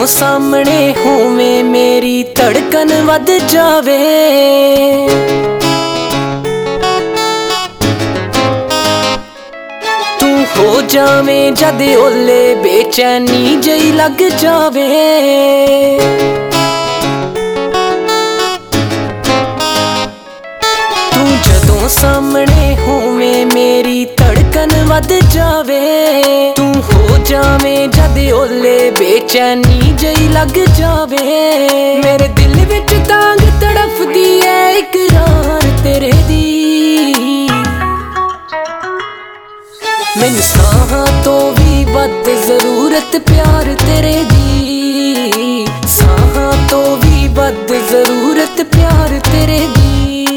ਜਦੋਂ ਸਾਹਮਣੇ ਹੋਵੇਂ ਮੇਰੀ ਧੜਕਨ ਵੱਧ ਜਾਵੇ। ਤੂੰ ਹੋ ਜਾਵੇਂ ਜਦ ਓਲੇ ਬੇਚੈਨੀ ਜਿਹੀ ਲੱਗ ਜਾਵੇ। ਤੂੰ ਜਦੋਂ ਸਾਹਮਣੇ ਹੋਵੇਂ ਮੇਰੀ ਧੜਕਨ ਵੱਧ ਜਾਵੇ। ਤੂੰ ਹੋ ਜਾਵੇਂ ਜਦ ਓਲੇ ਬੇਚੈਨੀ ਜਿਹੀ ਲੱਗ ਜਾਵੇ। ਮੇਰੇ ਦਿਲ ਵਿੱਚ ਤਾਂਗ ਤੜਫਦੀ ਐ ਇਕਰਾਰ ਤੇਰੇ ਦੀ। ਮੈਨੂੰ ਸਾਹਾਂ ਤੋਂ ਵੀ ਵੱਧ ਜ਼ਰੂਰਤ ਪਿਆਰ ਤੇਰੇ ਦੀ। ਸਾਹਾਂ ਤੋਂ ਵੀ ਵੱਧ ਜ਼ਰੂਰਤ ਪਿਆਰ ਤੇਰੇ ਦੀ।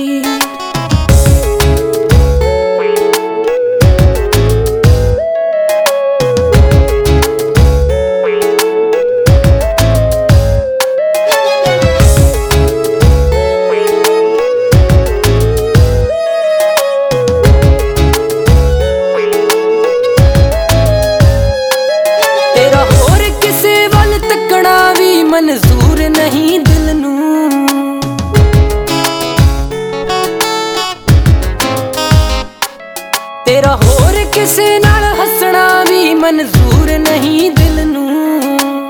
ਮਨਜ਼ੂਰ ਨਹੀਂ ਦਿਲ ਨੂੰ ਤੇਰਾ ਹੋਰ ਕਿਸੇ ਨਾਲ ਹੱਸਣਾ ਵੀ ਮਨਜ਼ੂਰ ਨਹੀਂ ਦਿਲ ਨੂੰ।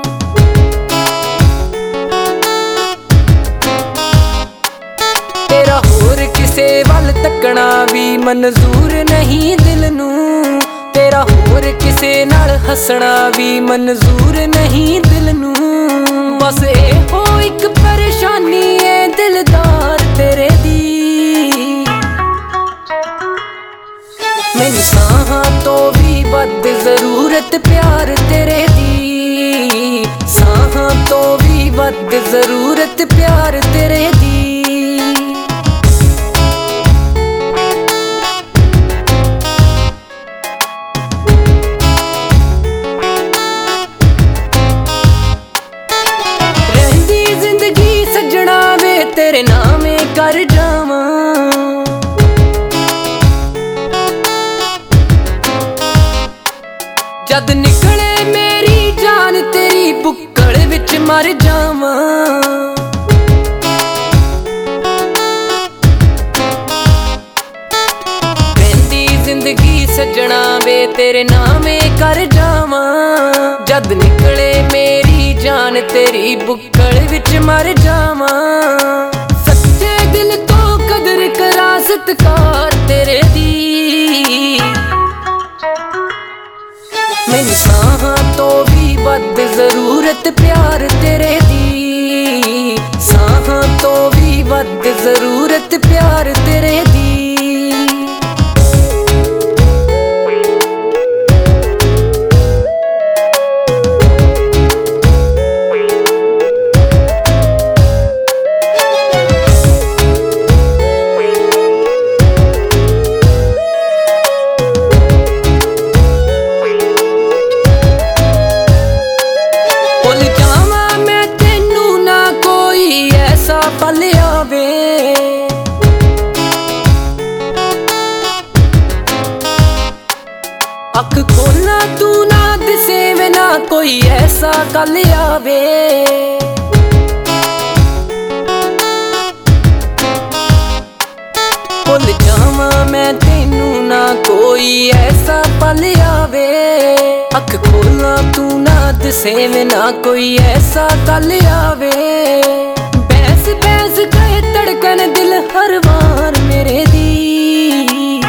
ਤੇਰਾ ਹੋਰ ਕਿਸੇ ਵੱਲ ਤੱਕਣਾ ਵੀ ਮਨਜ਼ੂਰ ਨਹੀਂ ਦਿਲ ਨੂੰ। ਤੇਰਾ ਹੋਰ ਕਿਸੇ ਨਾਲ ਹੱਸਣਾ ਵੀ ਮਨਜ਼ੂਰ ਨਹੀਂ ਦਿਲ ਨੂੰ। ਬਸ ਇਹੋ ਇੱਕ ਪਰੇਸ਼ਾਨੀ ਏ ਦਿਲਦਾਰ ਤੇਰੇ ਦੀ। ਮੈਨੂੰ ਸਾਹਾਂ ਤੋਂ ਵੀ ਵੱਧ ਜ਼ਰੂਰਤ ਪਿਆਰ ਤੇਰੇ ਦੀ। ਸਾਹਾਂ ਤੋਂ ਵੀ ਵੱਧ ਜ਼ਰੂਰਤ ਪਿਆਰ ਤੇਰੇ ਦੀ। ਤੇਰੇ ਨਾਮੇ ਕਰ ਜਾਵਾਂ ਜਦ ਨਿਕਲੇ ਮੇਰੀ ਜਾਨ ਤੇਰੀ ਬੁੱਕਲ ਵਿੱਚ ਮਰ ਜਾਵਾਂ। ਰਹਿੰਦੀ ਜ਼ਿੰਦਗੀ ਸੱਜਣਾ ਵੇ ਤੇਰੇ ਨਾਮੇ ਕਰ ਜਾਵਾਂ। ਜਦ ਨਿਕਲੇ ਮੇਰੀ ਜਾਨ ਤੇਰੀ ਬੁੱਕਲ ਵਿੱਚ ਮਰ ਜਾਵਾਂ। ਸੱਚੇ ਦਿਲ ਤੋਂ ਕਦਰ ਕਰਾਂ ਸਤਿਕਾਰ ਤੇਰੇ ਦੀ। ਮੈਨੂੰ ਸਾਹਾਂ ਤੋਂ ਵੀ ਵੱਧ ਜ਼ਰੂਰਤ ਪਿਆਰ ਤੇਰੇ ਦੀ। ਸਾਹਾਂ ਤੋਂ ਵੀ ਵੱਧ ਜ਼ਰੂਰਤ ਪਿਆਰ ਤੇਰੇ ਦੀ। ਪਲ ਆਵੇ ਅੱਖ ਖੋਲਾਂ ਤੂੰ ਨਾ ਦਿਸੇ ਵੇ ਨਾ ਕੋਈ ਐਸਾ ਕੱਲ ਆਵੇ। ਭੁੱਲ ਜਾਵਾਂ ਮੈਂ ਤੈਨੂੰ ਨਾ ਕੋਈ ਐਸਾ ਪਲ ਆਵੇ। ਅੱਖ ਖੋਲਾਂ ਤੂੰ ਨਾ ਦਿਸੇ ਵੇ ਨਾ ਕੋਈ ਐਸਾ ਕੱਲ ਆਵੇ। ਬੈਸ ਕਹੇ ਧੜਕਨ ਦਿਲ ਹਰ ਵਾਰ ਮੇਰੇ ਦੀ।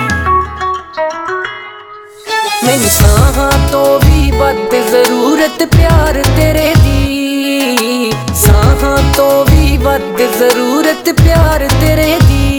ਮੈਨੂੰ ਸਾਹਾਂ ਤੋਂ ਵੀ ਵੱਧ ਜ਼ਰੂਰਤ ਪਿਆਰ ਤੇਰੇ ਦੀ। ਸਾਹਾਂ ਤੋਂ ਵੀ ਵੱਧ ਜ਼ਰੂਰਤ ਪਿਆਰ ਤੇਰੇ ਦੀ।